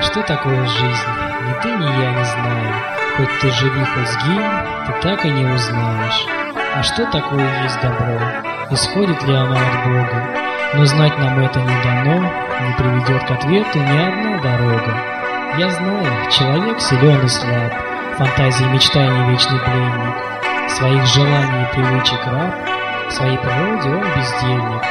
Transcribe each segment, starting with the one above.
Что такое жизнь? Ни ты, ни я не знаем. Хоть ты живи, хоть сгинь, ты так и не узнаешь. А что такое есть добро? Исходит ли оно от Бога? Но знать нам это не дано, не приведет к ответу ни одна дорога. Я знаю, человек силен и слаб, фантазии и мечтаний вечный пленник, своих желаний и привычек раб, в своей природе он бездельник.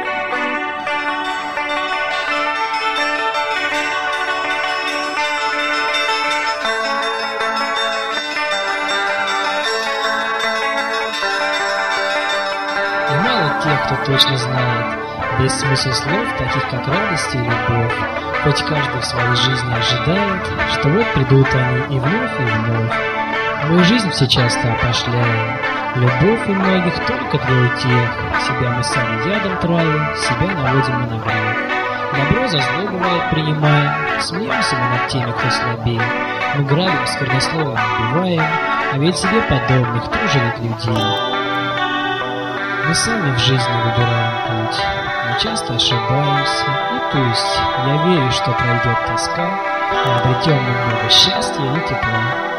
И мало тех, кто точно знает весь смысл слов, таких как радость и любовь. Хоть каждый в своей жизни ожидает, что вот придут они и вновь, и вновь. Мы жизнь все часто опошляем, любовь у многих только для утех. Себя мы сами ядом травим, себя наводим мы на грех. Добро за зло бывает принимаем, смеемся мы над теми, кто слабее. Мы грабим, сквернословом убиваем, а ведь себе подобных тоже ведь людей. Мы сами в жизни выбираем путь, мы часто ошибаемся, и пусть я верю, что пройдет тоска, и обретем мы много счастья и тепла.